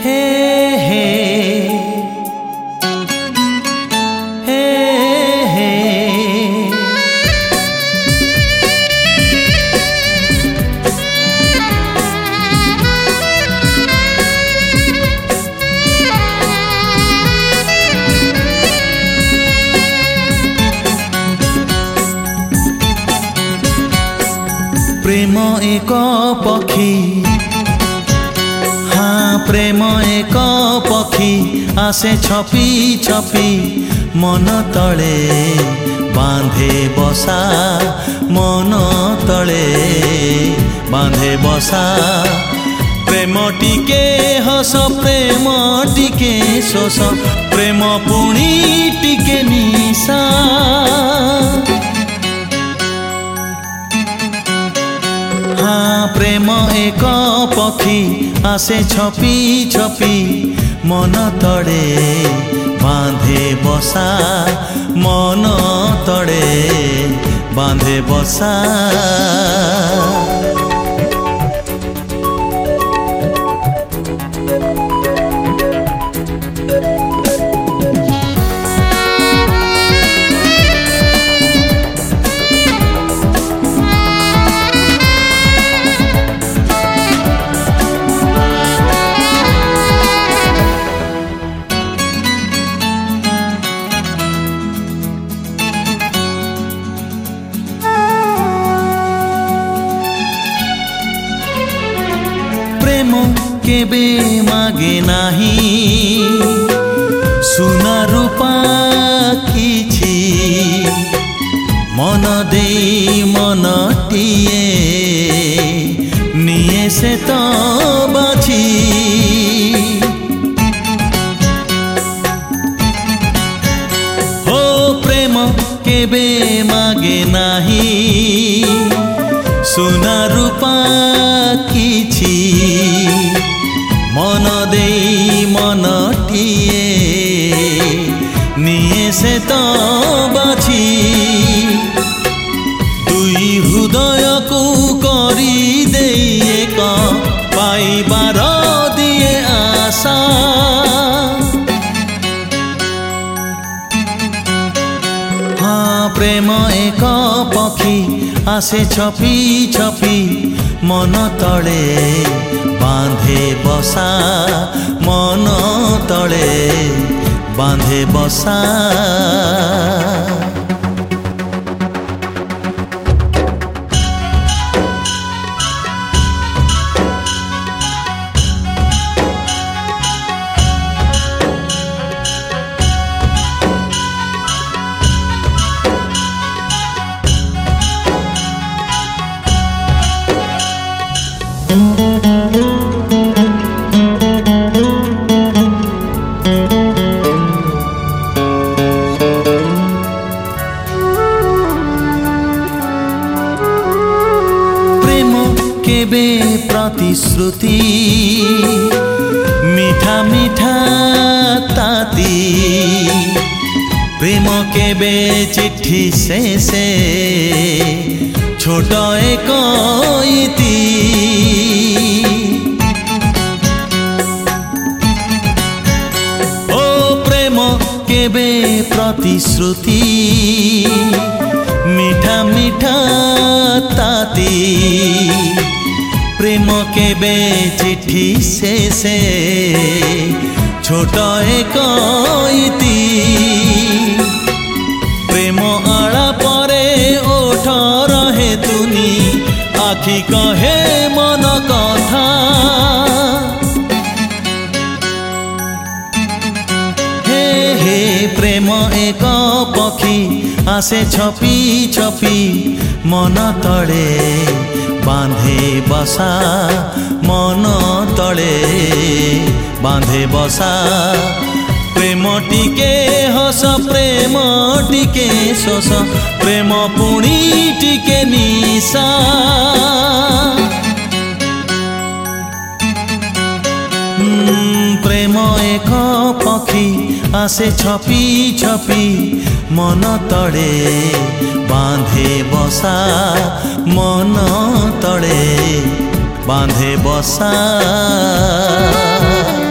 हे हे हे हे प्रेम एक पक्षी प्रेम एक पक्षी आसे छपी छपी मन तले बांधे बसा मन तले बांधे बसा प्रेम टिके हस प्रेम टिके शोष प्रेम पुणी टिके निशा प्रेम एक पक्षी आसे छपी छपी मन तड़े बांधे बसा मन तड़े बांधे बसा केबे मागे नाही सुना रूपा किछि मन दे मनटिए निये से तो बाछि हो प्रेम केबे मागे नाही सुना रूपा किछि मन दे मनटिए निये से तो बाछि दुई हृदय को करी दे एक पाइबार दिए आशा प्रेम एक पक्षी आसे छपी छपी मन तले बांधे बसा मन तले बांधे बसा केबे प्रतिश्रुति मीठा मीठा ताती प्रेम केबे चिट्ठी से छोट एक इति ओ प्रेम केबे प्रतिश्रुति मीठा मीठा ताती प्रेम केबे चिट्ठी से छोट एक इति प्रेम आड़ा परे ओठ रहे तुनी आखि कहे मन कथा हे हे प्रेम एक पक्षी आसे छपी छपी मन तले बांधे बसा मन तले बांधे बसा प्रेम टिके हस प्रेम टिके शोष प्रेम पुणी टिके निशा प्रेम एक पक्षी आसे छपी छपी मन तले बांधे बसा मन तले बांधे बसा।